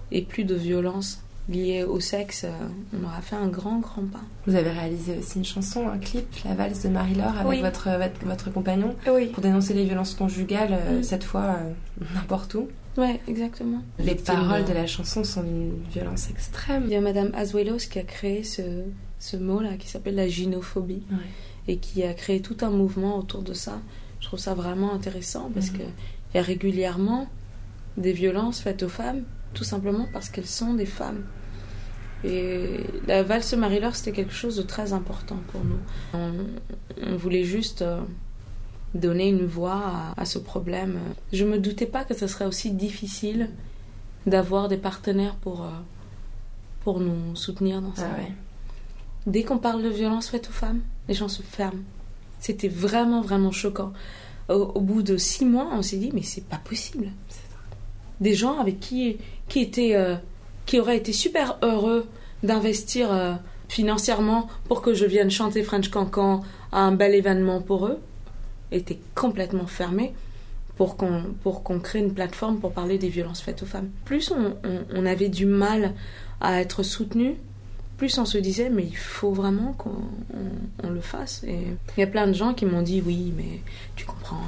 et plus de violence liée au sexe, euh, on aura fait un grand, grand pas. Vous avez réalisé aussi une chanson, un clip, La valse de Marie-Laure, avec oui. votre, votre, votre compagnon, oui. pour dénoncer les violences conjugales, euh, mm. cette fois euh, n'importe où. Ouais, exactement. Les paroles une... de la chanson sont d'une violence extrême. Il y a Madame Azuelos qui a créé ce, ce mot-là, qui s'appelle la gynophobie, ouais. et qui a créé tout un mouvement autour de ça. Je trouve ça vraiment intéressant, parce mm. qu'il y a régulièrement des violences faites aux femmes, tout simplement parce qu'elles sont des femmes. Et la valse Marie-Laure, c'était quelque chose de très important pour nous. On, on voulait juste euh, donner une voix à, à ce problème. Je me doutais pas que ce serait aussi difficile d'avoir des partenaires pour, euh, pour nous soutenir dans ça. Ah ouais. Dès qu'on parle de violence faite aux femmes, les gens se ferment. C'était vraiment, vraiment choquant. Au, au bout de six mois, on s'est dit, mais c'est pas possible. Des gens avec qui, qui étaient... Euh, qui auraient été super heureux d'investir euh, financièrement pour que je vienne chanter French Cancan à un bel événement pour eux, étaient complètement fermés pour qu'on, pour qu'on crée une plateforme pour parler des violences faites aux femmes. Plus on, on, on avait du mal à être soutenu, plus on se disait, mais il faut vraiment qu'on on, on le fasse. Et il y a plein de gens qui m'ont dit, oui, mais tu comprends...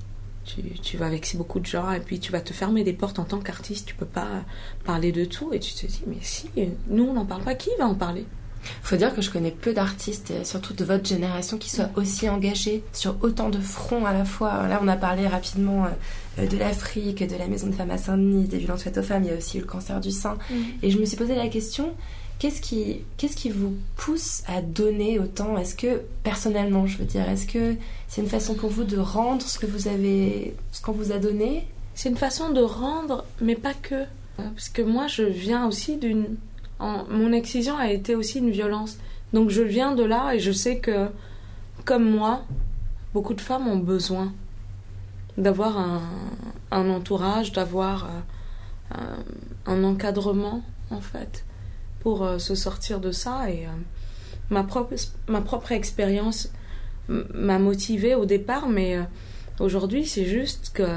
Tu, tu vas vexer beaucoup de gens et puis tu vas te fermer des portes en tant qu'artiste, tu peux pas parler de tout et tu te dis mais si, nous on n'en parle pas, qui va en parler? Faut dire que je connais peu d'artistes, et surtout de votre génération, qui soient aussi engagés sur autant de fronts à la fois. Là on a parlé rapidement de l'Afrique, de la Maison de Femmes à Saint-Denis, des violences faites aux femmes, il y a aussi eu le cancer du sein. Mmh. Et je me suis posé la question, Qu'est-ce qui, qu'est-ce qui vous pousse à donner autant? Est-ce que, personnellement, je veux dire, est-ce que c'est une façon pour vous de rendre ce que vous avez, ce qu'on vous a donné? C'est une façon de rendre, mais pas que. Parce que moi, je viens aussi d'une... En... Mon excision a été aussi une violence. Donc je viens de là et je sais que, comme moi, beaucoup de femmes ont besoin d'avoir un, un entourage, d'avoir un, un encadrement, en fait, pour euh, se sortir de ça. Et euh, ma propre, ma propre expérience m'a motivée au départ, mais euh, aujourd'hui, c'est juste que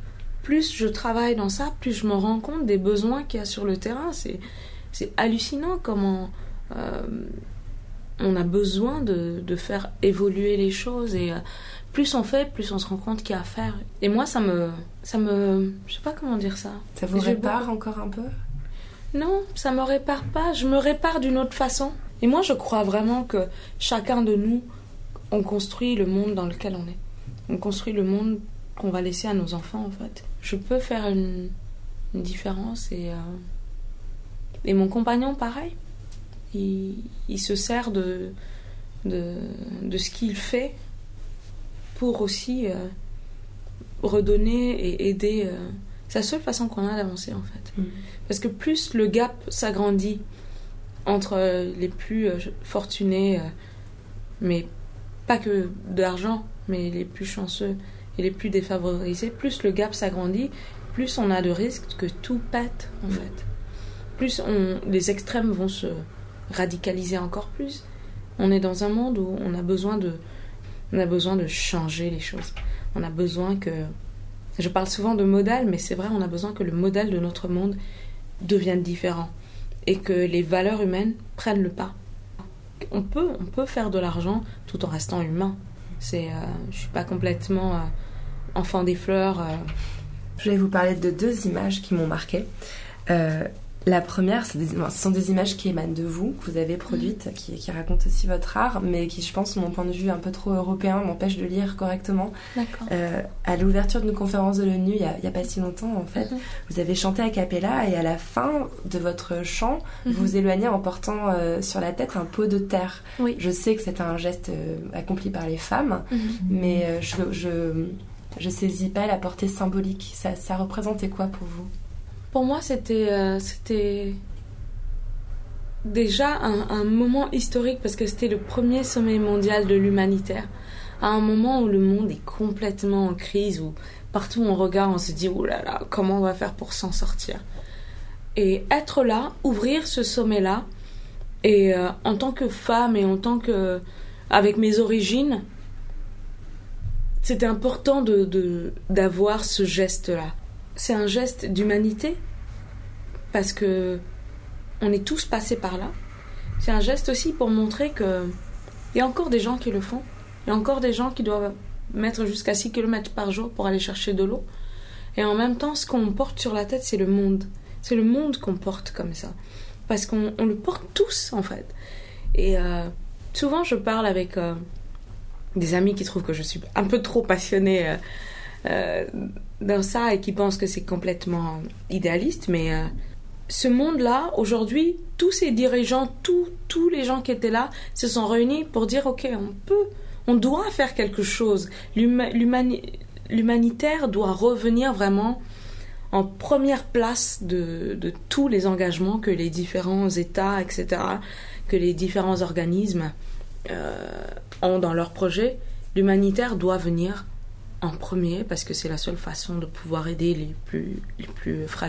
plus je travaille dans ça, plus je me rends compte des besoins qu'il y a sur le terrain. C'est, c'est hallucinant comment euh, on a besoin de, de faire évoluer les choses. Et euh, plus on fait, plus on se rend compte qu'il y a à faire. Et moi, ça me... ça me je sais pas comment dire ça. Ça vous répare encore un peu ? Non, ça me répare pas. Je me répare d'une autre façon. Et moi, je crois vraiment que chacun de nous, on construit le monde dans lequel on est. On construit le monde qu'on va laisser à nos enfants, en fait. Je peux faire une, une différence. Et, euh, et mon compagnon, pareil. Il, il se sert de, de, de ce qu'il fait pour aussi euh, redonner et aider. Euh, c'est la seule façon qu'on a d'avancer, en fait. Mmh. Parce que plus le gap s'agrandit entre les plus euh, fortunés, euh, mais pas que d'argent, mais les plus chanceux et les plus défavorisés, plus le gap s'agrandit, plus on a de risques que tout pète, en mmh. fait. Plus on, les extrêmes vont se radicaliser encore plus. On est dans un monde où on a besoin de, on a besoin de changer les choses. On a besoin que... Je parle souvent de modèle, mais c'est vrai, on a besoin que le modèle de notre monde devienne différent et que les valeurs humaines prennent le pas. On peut, on peut faire de l'argent tout en restant humain. C'est, euh, je suis pas complètement euh, enfant des fleurs. Euh... Je vais vous parler de deux images qui m'ont marquée. Euh, la première, c'est des, ce sont des images qui émanent de vous, que vous avez produites, mmh. qui, qui racontent aussi votre art, mais qui, je pense, de mon point de vue un peu trop européen, m'empêchent de lire correctement. D'accord. Euh, à l'ouverture d'une conférence de l'ONU, il n'y a, a pas si longtemps, en fait, mmh. vous avez chanté a cappella, et à la fin de votre chant, mmh. vous vous éloignez en portant euh, sur la tête un pot de terre. Oui. Je sais que c'est un geste euh, accompli par les femmes, mmh. mais euh, je, je, je saisis pas la portée symbolique. Ça, ça représentait quoi pour vous ? Pour moi, c'était, euh, c'était déjà un, un moment historique parce que c'était le premier sommet mondial de l'humanitaire. À un moment où le monde est complètement en crise, où partout on regarde, on se dit « Oh là là, comment on va faire pour s'en sortir ?» Et être là, ouvrir ce sommet-là, et euh, en tant que femme et en tant que... avec mes origines, c'était important de, de, d'avoir ce geste-là. C'est un geste d'humanité parce que on est tous passés par là. C'est un geste aussi pour montrer que il y a encore des gens qui le font. Il y a encore des gens qui doivent mettre jusqu'à six kilomètres par jour pour aller chercher de l'eau. Et en même temps, ce qu'on porte sur la tête, c'est le monde. C'est le monde qu'on porte comme ça. Parce qu'on on le porte tous, en fait. Et euh, souvent, je parle avec euh, des amis qui trouvent que je suis un peu trop passionnée euh, euh, dans ça et qui pensent que c'est complètement idéaliste. Mais euh, ce monde-là, aujourd'hui, tous ces dirigeants, tous, tous les gens qui étaient là se sont réunis pour dire « Ok, on peut, on doit faire quelque chose. L'huma, l'humani- l'humanitaire doit revenir vraiment en première place de, de tous les engagements que les différents États, et cetera, que les différents organismes euh, ont dans leur projet. L'humanitaire doit venir en premier parce que c'est la seule façon de pouvoir aider les plus, les plus fragiles. »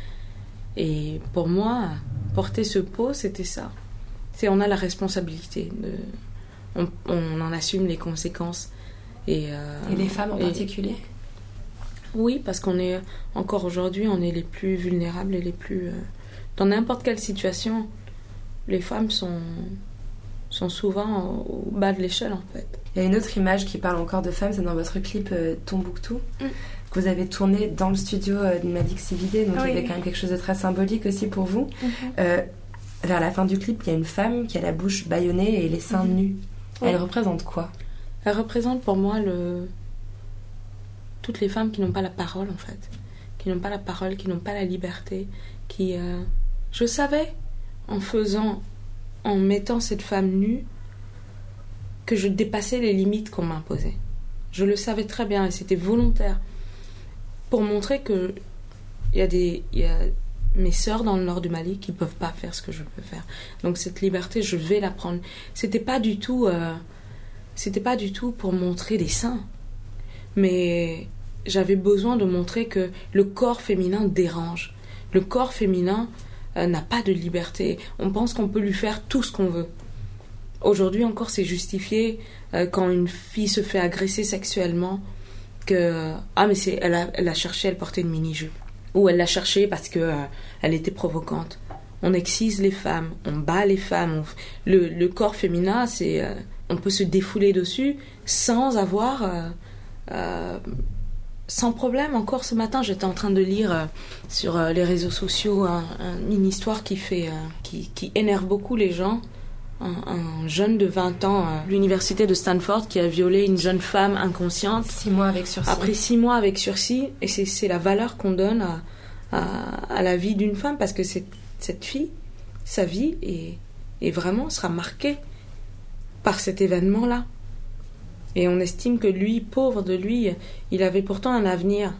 Et pour moi, porter ce pot, c'était ça. C'est, on a la responsabilité. De, on, on en assume les conséquences. Et, euh, et les femmes en et, particulier ? Oui, parce qu'on est, encore aujourd'hui, on est les plus vulnérables et les plus... Euh, dans n'importe quelle situation, les femmes sont, sont souvent au, au bas de l'échelle, en fait. Il y a une autre image qui parle encore de femmes, c'est dans votre clip euh, Tombouctou. Mm. Que vous avez tourné dans le studio de Malik Sividé, donc oui. Il y avait quand même quelque chose de très symbolique aussi pour vous. Mm-hmm. Euh, vers la fin du clip, il y a une femme qui a la bouche bâillonnée et les seins mm-hmm. nus. Elle oui. représente quoi ? Elle représente pour moi le... toutes les femmes qui n'ont pas la parole, en fait. Qui n'ont pas la parole, qui n'ont pas la liberté. Qui, euh... Je savais, en faisant, en mettant cette femme nue, que je dépassais les limites qu'on m'imposait. Je le savais très bien et c'était volontaire. Pour montrer que il y a des il y a mes sœurs dans le nord du Mali qui peuvent pas faire ce que je peux faire. Donc cette liberté, je vais la prendre. C'était pas du tout euh, c'était pas du tout pour montrer des seins. Mais j'avais besoin de montrer que le corps féminin dérange. Le corps féminin euh, n'a pas de liberté. On pense qu'on peut lui faire tout ce qu'on veut. Aujourd'hui encore, c'est justifié euh, quand une fille se fait agresser sexuellement. Que, ah mais c'est, elle, a, elle a cherché, elle portait une mini-jupe. Ou elle l'a cherché parce que euh, elle était provocante. On excise les femmes, on bat les femmes. On, le, le corps féminin, c'est, euh, on peut se défouler dessus sans avoir... Euh, euh, sans problème. Encore ce matin, j'étais en train de lire euh, sur euh, les réseaux sociaux un, un, une histoire qui, fait, euh, qui, qui énerve beaucoup les gens. Un, un jeune de vingt ans à l'université de Stanford qui a violé une jeune femme inconsciente. Six mois avec sursis. Après six mois avec sursis. Et c'est, c'est la valeur qu'on donne à, à, à la vie d'une femme parce que c'est, cette fille, sa vie, est, est vraiment sera marquée par cet événement-là. Et on estime que lui, pauvre de lui, il avait pourtant un avenir.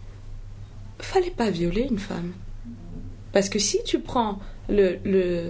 Fallait pas violer une femme. Parce que si tu prends le... le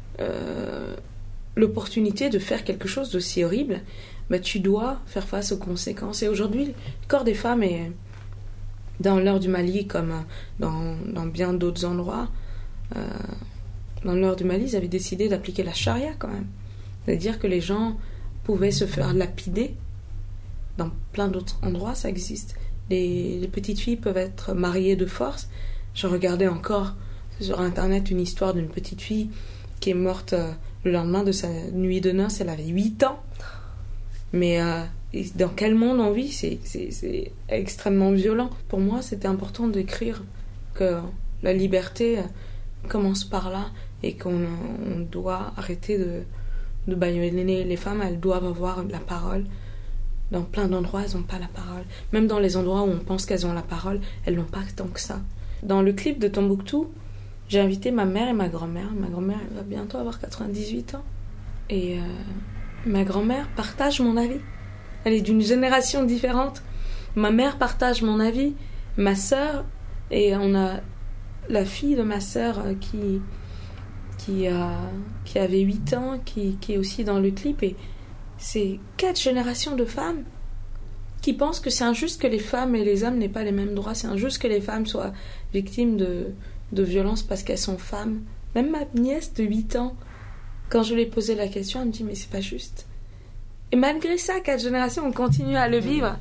euh, l'opportunité de faire quelque chose d'aussi horrible, bah, tu dois faire face aux conséquences. Et aujourd'hui, le corps des femmes est dans le nord du Mali, comme dans, dans bien d'autres endroits. Euh, dans le nord du Mali, ils avaient décidé d'appliquer la charia quand même. C'est-à-dire que les gens pouvaient se faire lapider. Dans plein d'autres endroits, ça existe. Les, les petites filles peuvent être mariées de force. Je regardais encore sur Internet une histoire d'une petite fille qui est morte... Euh, le lendemain de sa nuit de noces, elle avait huit ans. Mais euh, dans quel monde on vit ? c'est, c'est, c'est extrêmement violent. Pour moi, c'était important d'écrire que la liberté commence par là et qu'on on doit arrêter de, de bâillonner les femmes. Elles doivent avoir la parole. Dans plein d'endroits, elles n'ont pas la parole. Même dans les endroits où on pense qu'elles ont la parole, elles n'ont pas tant que ça. Dans le clip de Tombouctou, j'ai invité ma mère et ma grand-mère. Ma grand-mère, elle va bientôt avoir quatre-vingt-dix-huit ans. Et euh, ma grand-mère partage mon avis. Elle est d'une génération différente. Ma mère partage mon avis. Ma sœur, et on a la fille de ma sœur qui, qui, a, qui avait huit ans, qui, qui est aussi dans le clip. Et c'est quatre générations de femmes qui pensent que c'est injuste que les femmes et les hommes n'aient pas les mêmes droits. C'est injuste que les femmes soient victimes de... de violence parce qu'elles sont femmes. Même ma nièce de huit ans, quand je lui ai posé la question, elle me dit mais c'est pas juste. Et malgré ça, quatre générations, on continue à le vivre.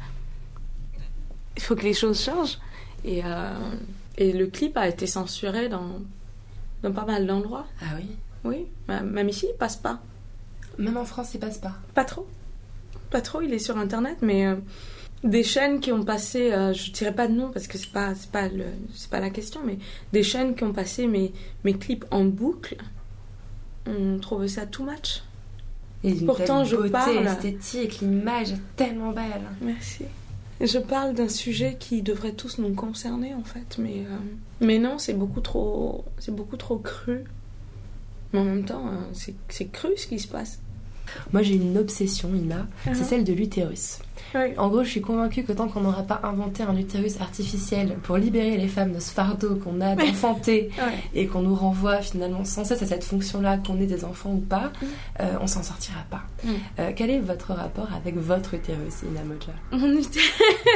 Il faut que les choses changent. Et, euh, et le clip a été censuré dans dans pas mal d'endroits. Ah oui? Oui, même ici, il passe pas. Même en France, il passe pas? Pas trop. Pas trop, il est sur Internet, mais euh, des chaînes qui ont passé, euh, je dirais pas de nom parce que c'est pas, c'est pas, le, c'est pas la question, mais des chaînes qui ont passé mes, mes clips en boucle, on trouve ça too much. Et une Pourtant, telle je beauté parle... esthétique, l'image est tellement belle. Merci. Je parle d'un sujet qui devrait tous nous concerner, en fait, mais, euh, mais non, c'est beaucoup trop, c'est beaucoup trop cru. Mais en même temps, euh, c'est, c'est cru ce qui se passe. Moi, j'ai une obsession, Ina, uh-huh. c'est celle de l'utérus. Oui. En gros, je suis convaincue que tant qu'on n'aura pas inventé un utérus artificiel pour libérer les femmes de ce fardeau qu'on a d'enfanter ouais. et qu'on nous renvoie finalement sans cesse à cette fonction-là, qu'on ait des enfants ou pas, mm. euh, on s'en sortira pas. Mm. Euh, quel est votre rapport avec votre utérus, Ina Modja? Mon utérus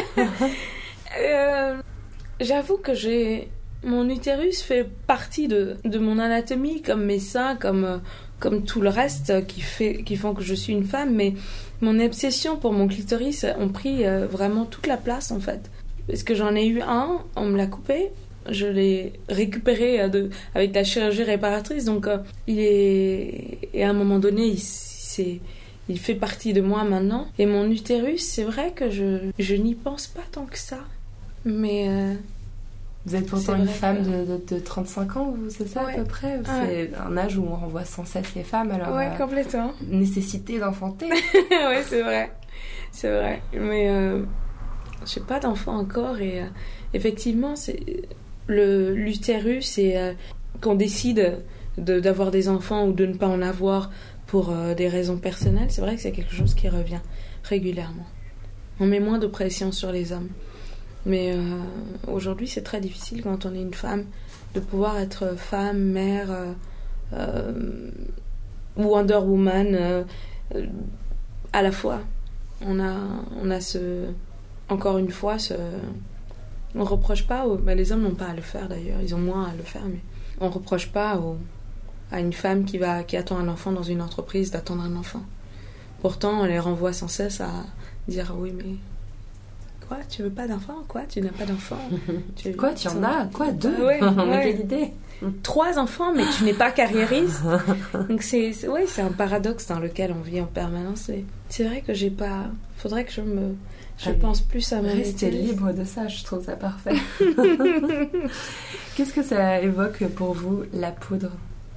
euh, J'avoue que j'ai... Mon utérus fait partie de, de mon anatomie, comme mes seins, comme... Euh, comme tout le reste qui, fait, qui font que je suis une femme, mais mon obsession pour mon clitoris ont pris euh, vraiment toute la place en fait. Parce que j'en ai eu un, on me l'a coupé, je l'ai récupéré euh, de, avec la chirurgie réparatrice, donc euh, il est... Et à un moment donné, il, c'est, il fait partie de moi maintenant. Et mon utérus, c'est vrai que je, je n'y pense pas tant que ça, mais... Euh, Vous êtes pourtant une femme que... de, de, de trente-cinq ans, c'est ça ouais. à peu près? C'est ouais. un âge où on renvoie sans cesse les femmes, alors... Ouais, euh, complètement. Nécessité d'enfanter. Oui, c'est vrai. C'est vrai. Mais euh, je n'ai pas d'enfant encore et euh, effectivement, c'est, le, l'utérus et euh, qu'on décide de, d'avoir des enfants ou de ne pas en avoir pour euh, des raisons personnelles, c'est vrai que c'est quelque chose qui revient régulièrement. On met moins de pression sur les hommes. Mais euh, aujourd'hui, c'est très difficile quand on est une femme de pouvoir être femme, mère euh, euh, ou Wonder Woman euh, euh, à la fois. On a, on a ce, encore une fois, ce, on reproche pas, aux, bah les hommes n'ont pas à le faire d'ailleurs, ils ont moins à le faire, mais on reproche pas aux, à une femme qui va, qui attend un enfant dans une entreprise d'attendre un enfant. Pourtant, on les renvoie sans cesse à dire oui, mais quoi, tu veux pas d'enfant? Quoi, tu n'as pas d'enfant? tu... Quoi, tu en as? Quoi, deux? Ouais, ouais. Quelle idée? Trois enfants, mais tu n'es pas carriériste. Donc c'est, c'est, ouais, c'est un paradoxe dans lequel on vit en permanence. Et c'est vrai que j'ai pas... Faudrait que je me... Je Allez, pense plus à mon rester libre de ça, je trouve ça parfait. Qu'est-ce que ça évoque pour vous, la poudre?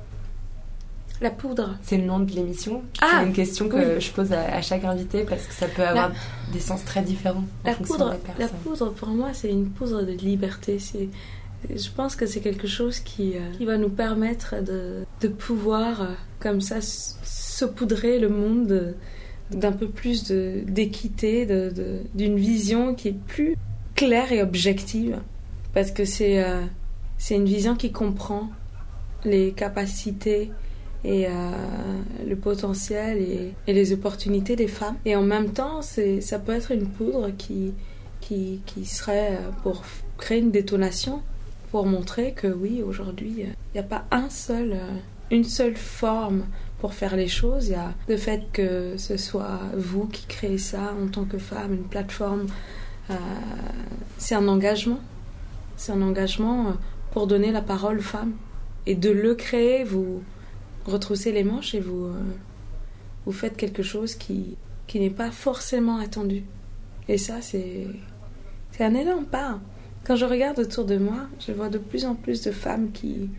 La poudre. C'est le nom de l'émission. Ah, c'est une question que oui. je pose à, à chaque invité parce que ça peut avoir la... des sens très différents en la fonction poudre, des personnes. La poudre, pour moi, c'est une poudre de liberté. C'est, je pense que c'est quelque chose qui, euh, qui va nous permettre de, de pouvoir, euh, comme ça, saupoudrer le monde de, d'un peu plus de, d'équité, de, de, d'une vision qui est plus claire et objective. Parce que c'est, euh, c'est une vision qui comprend les capacités et euh, le potentiel et, et les opportunités des femmes. Et en même temps, c'est, ça peut être une poudre qui, qui, qui serait pour créer une détonation, pour montrer que oui, aujourd'hui, il n'y a pas un seul, une seule forme pour faire les choses. Il y a le fait que ce soit vous qui créez ça en tant que femme, une plateforme. Euh, c'est un engagement. C'est un engagement pour donner la parole aux femmes. Et de le créer, vous retroussez les manches et vous, euh, vous faites quelque chose qui, qui n'est pas forcément attendu. Et ça, c'est, c'est un énorme pas. Quand je regarde autour de moi, je vois de plus en plus de femmes qui,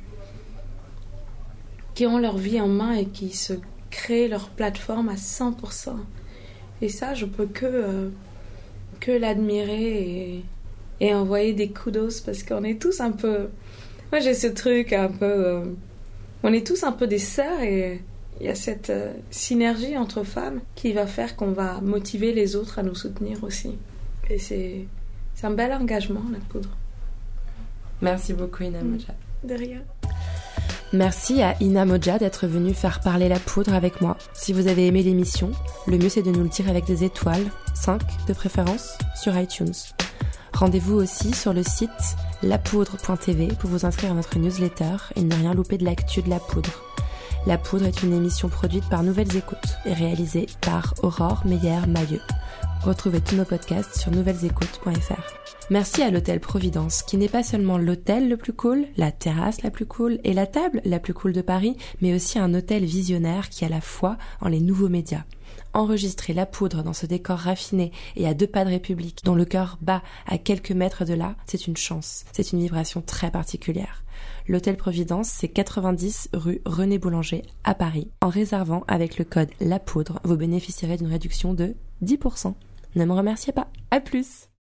qui ont leur vie en main et qui se créent leur plateforme à cent pour cent. Et ça, je peux que, euh, que l'admirer et, et envoyer des kudos parce qu'on est tous un peu... Moi, j'ai ce truc un peu... Euh, on est tous un peu des sœurs et il y a cette euh, synergie entre femmes qui va faire qu'on va motiver les autres à nous soutenir aussi. Et c'est, c'est un bel engagement, la poudre. Merci beaucoup, Ina Modja. De rien. Merci à Ina Modja d'être venue faire parler la poudre avec moi. Si vous avez aimé l'émission, le mieux c'est de nous le dire avec des étoiles, cinq de préférence, sur iTunes. Rendez-vous aussi sur le site lapoudre point t v pour vous inscrire à notre newsletter et ne rien louper de l'actu de la poudre. La Poudre est une émission produite par Nouvelles Écoutes et réalisée par Aurore Meyer-Mailleux. Retrouvez tous nos podcasts sur nouvelles écoutes point f r. Merci à l'Hôtel Providence, qui n'est pas seulement l'hôtel le plus cool, la terrasse la plus cool et la table la plus cool de Paris, mais aussi un hôtel visionnaire qui a la foi en les nouveaux médias. Enregistrer La Poudre dans ce décor raffiné et à deux pas de République, dont le cœur bat à quelques mètres de là, c'est une chance, c'est une vibration très particulière. L'Hôtel Providence, c'est quatre-vingt-dix rue René Boulanger à Paris. En réservant avec le code La Poudre, vous bénéficierez d'une réduction de dix pour cent. Ne me remerciez pas. À plus!